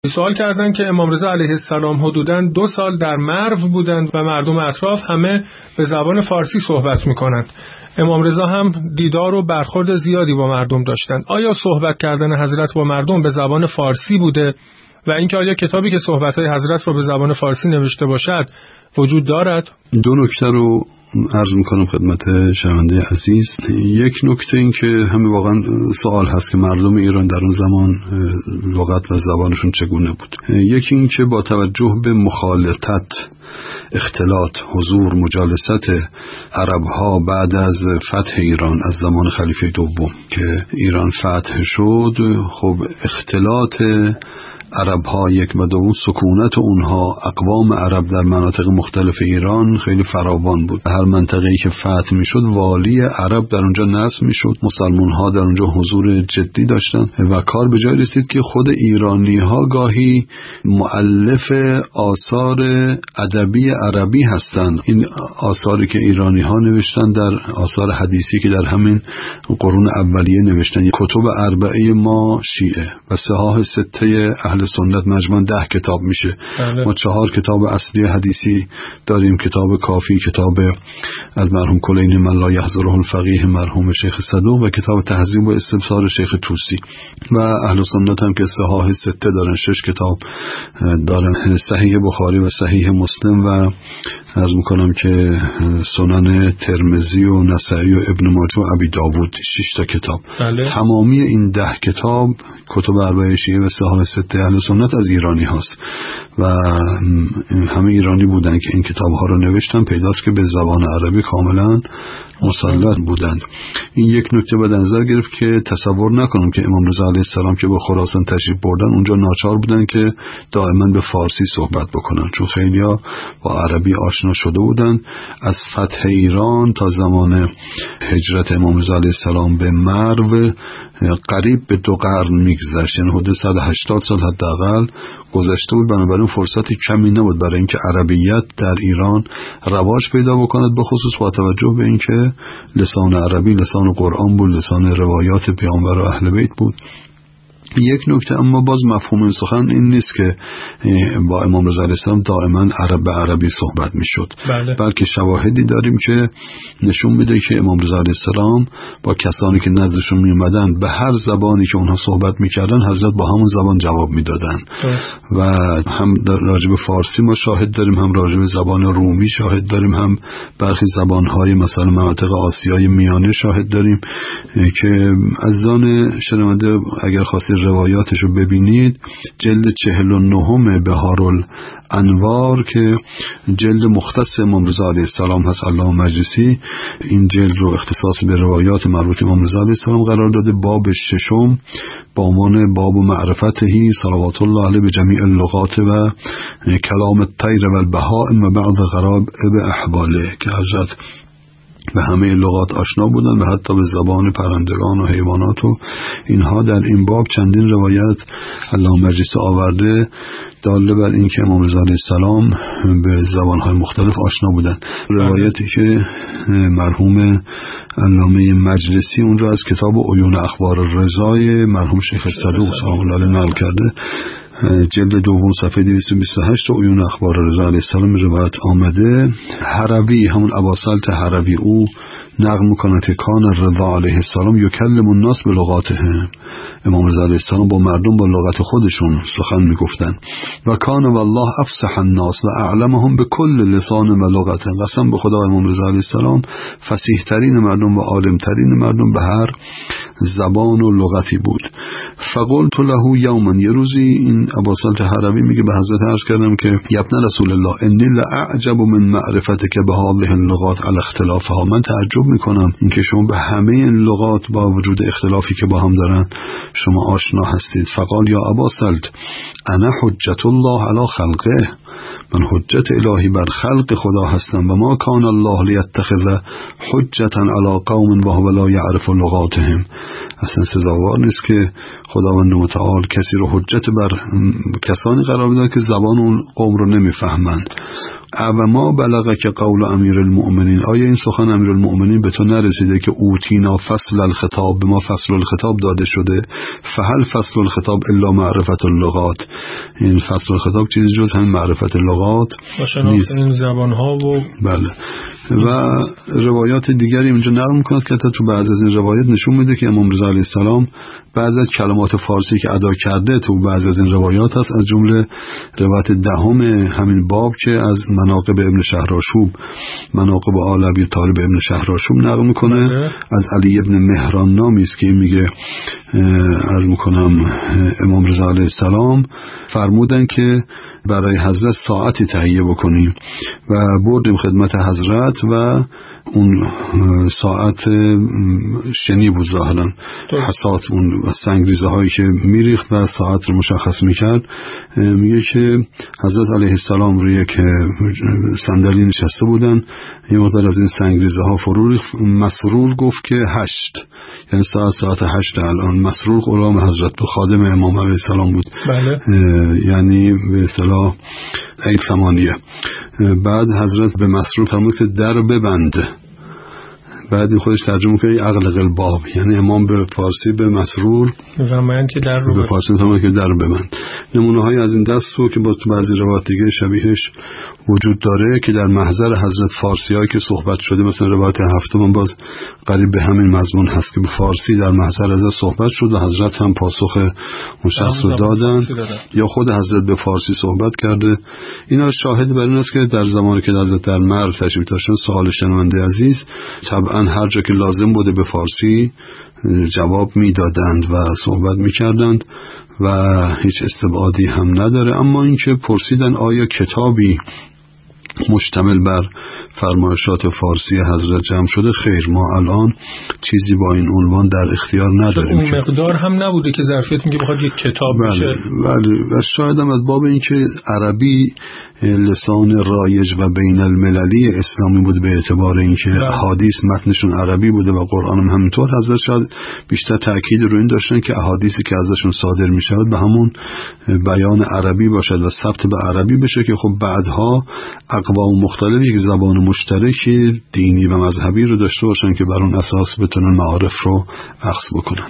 سوال کردن که امام رضا علیه السلام حدوداً 2 سال در مرو بودند و مردم اطراف همه به زبان فارسی صحبت میکنند. امام رضا هم دیدار و برخورد زیادی با مردم داشتند. آیا صحبت کردن حضرت با مردم به زبان فارسی بوده و اینکه آیا کتابی که صحبت‌های حضرت رو به زبان فارسی نوشته باشد وجود دارد؟ 2 نکته رو عرض میکنم خدمت شنونده عزیز. یک نکته این که همه واقعا سوال هست که مردم ایران در اون زمان لغت و زبانشون چگونه بود. یکی این که با توجه به مخالطت، اختلاط، حضور، مجالست عربها بعد از فتح ایران از زمان خلیفه دوم که ایران فتح شد، خب اختلاط عرب ها یک و دوم، سکونت اونها، اقوام عرب در مناطق مختلف ایران خیلی فراوان بود. هر منطقه‌ای که فتح میشد والی عرب در اونجا نصب میشد، مسلمان ها در اونجا حضور جدی داشتن و کار به جای رسید که خود ایرانی ها گاهی مؤلف آثار ادبی عربی هستند. این آثاری که ایرانی ها نوشتن در آثار حدیثی که در همین قرون اولیه نوشتن، کتب اربعه ما شیعه و صحاح سته اهل سنت مجموعاً 10 کتاب میشه. ما 4 کتاب اصلی حدیثی داریم، کتاب کافی، کتاب از مرحوم کلینی من لا یحضره الفقیه مرحوم شیخ صدوق و کتاب تهذیب و استبصار شیخ طوسی، و اهل سنت هم که صحاح سته دارن، 6 کتاب دارن، صحیح بخاری و صحیح مسلم و عرض میکنم که سنن ترمذی و نسائی و ابن ماجه و ابی داوود 6 تا کتاب. تمامی این 10 کتاب کتب اربعه شیعه و صحاح سته اهل سنت از ایرانی هاست و همه ایرانی بودن که این کتاب ها رو نوشتن. پیداست که به زبان عربی کاملا مسلط بودند. این یک نکته به نظر گرفت که تصور نکنم که امام رضا علیه السلام که به خراسان تشریف بردن اونجا ناچار بودن که دائما به فارسی صحبت بکنن، چون خیلیا با عربی آشنا شده بودن. از فتح ایران تا زمان هجرت امام رضا علیه السلام به مرو قریب به 2 قرن میگذشت، یعنی حدود 180 سال حداقل گذشته بود. بنابراین فرصتی کمی نبود برای اینکه عربیت در ایران رواج پیدا بکند، به خصوص با توجه به اینکه لسان عربی لسان قرآن بود، لسان روایات پیامبر و اهل بیت بود. یک نکته اما باز مفهوم این سخن این نیست که با امام رضا علیه السلام دائما عرب به عربی صحبت میشد، بلکه شواهدی داریم که نشون میده که امام رضا علیه السلام با کسانی که نزدشون میومدن به هر زبانی که اونها صحبت میکردن حضرت با همون زبان جواب میدادن و هم در راجب فارسی ما شاهد داریم، هم راجب زبان رومی شاهد داریم، هم برخی زبانهای مثلا مناطق آسیای میانه شاهد داریم که از آن شنونده اگر خواستید روایاتش رو ببینید، جلد 49 بهارالانوار که جلد مختص امام رضا علیه السلام هست، علامه مجلسی این جلد رو اختصاص به روایات مربوط امام رضا علیه السلام قرار داده. باب 6 با عنوان باب معرفتهی صلوات الله علیه به جمیع اللغات و کلام الطیر و البهائم و بعض غرائب احواله، که حضرت به همه لغات آشنا بودن و حتی به زبان پرندگان و حیوانات و اینها. در این باب چندین روایت علامه مجلسی آورده داله بر این که امام رضا علیه السلام به زبانهای مختلف آشنا بودن. روایتی که مرحوم علامه مجلسی اون را از کتاب عیون اخبار رضای مرحوم شیخ صدوق سلام الله علیه نقل کرده، جلد 2 صفحه 228 عیون اخبار رضا علیه السلام روایت آمده. هروی همون اباسلط هروی او نقل میکنه که کان رضا علیه السلام یکلم الناس به لغاتهم، امام رضا علیه السلام با مردم با لغت خودشون سخن میگفتن. و کان والله افصح الناس و اعلمهم به کل لسان و لغت، قسم به خدا امام رضا علیه السلام فصیح ترین مردم و عالم ترین مردم به هر زبان و لغتی بود. فقلت له یوما، یه روزی این اباسلط هروی میگه به حضرت عرض کردم که ابن رسول الله انی لاعجب من معرفتک به هذه اللغات علی اختلافها، من تعجب میکنم اینکه شما به همه این لغات با وجود اختلافی که با هم دارن شما آشنا هستید. فقال یا اباسلط انا حجت الله علی خلقه، من حجت الهی بر خلق خدا هستم و ما کان الله لیتخذ حجتا علی قوم و هو لا یعرف لغاتهم، اصلا سزاوار نیست که خداوند متعال کسی رو حجت بر کسانی قرار بده که زبان اون قوم رو نمیفهمند. ما بلغه که قول امیر المؤمنین، آیا این سخن امیر المؤمنین به تو نرسیده که اوتینا فصل الخطاب، به ما فصل الخطاب داده شده؟ فهل فصل الخطاب الا معرفت اللغات، این فصل الخطاب چیزی جز همین معرفت اللغات نیست. این زبان ها و بله. و روایات دیگری اینجا نقل می‌کند که تو بعض از این روایات نشون میده که امام رضا علیه السلام بعضی از کلمات فارسی که ادا کرده تو بعض از این روایات هست، از جمله روایت دهم همین باب که از مناقب ابن شهرآشوب، مناقب آل ابی طالب ابن شهرآشوب نقل میکنه از علی ابن مهران نامی است که میگه عرض میکنم امام رضا علیه السلام فرمودن که برای حضرت ساعتی تهیه بکنیم و بردیم خدمت حضرت و اون ساعت شنی بود ظاهرا، حسات اون سنگریزه هایی که میریخت و ساعت رو مشخص میکرد. میگه که حضرت علیه السلام روی یک صندلی نشسته بودن، یه مقدار از این سنگریزه ها فرو ریخت. مسرور گفت که 8، یعنی ساعت 8 الان. مسرور غلام حضرت بود، خادم امام علیه السلام بود. بله. یعنی به اصطلاح ای 8. بعد حضرت به مسرور فرمود که در ببند. بعد این خودش ترجمه کنه اغلق الباب، یعنی امام به فارسی به مسرور فرمایند که در رو به فارسی فرمود که در ببند. نمونه های از این دست رو که با تو بعضی روایات دیگه شبیهش وجود داره که در محضر حضرت فارسیایی که صحبت شده، مثلا روایت 7 باز قریب به همین مضمون هست که به فارسی در محضر حضرت صحبت شد و حضرت هم پاسخ اون شخص رو دادن یا خود حضرت به فارسی صحبت کرده. اینا شاهد بر این است که در زمانی که حضرت در مرو تشریف داشتن، سوال شنونده عزیز طبعا هر جا که لازم بوده به فارسی جواب میدادند و صحبت میکردند و هیچ استبعادی هم نداره. اما اینکه پرسیدن آیا کتابی مشتمل بر فرمایشات فارسی حضرت جمع شده، خیر، ما الان چیزی با این عنوان در اختیار نداریم. اون مقدار هم نبوده که ظرفیت میگه بخواد یک کتاب بشه. و شاید هم از باب اینکه عربی لسان رایج و بین المللی اسلامی بود، به اعتبار اینکه احادیث متنشون عربی بوده و قرآن هم همینطور، حضرت شاید بیشتر تاکید رو این داشتن که احادیثی که ازشون صادر می شود به همون بیان عربی باشد و ثبت به عربی بشه که خب بعدها اقوام مختلف یک زبان مشترک دینی و مذهبی رو داشته باشن که بر اون اساس بتونن معارف رو اخذ بکنن.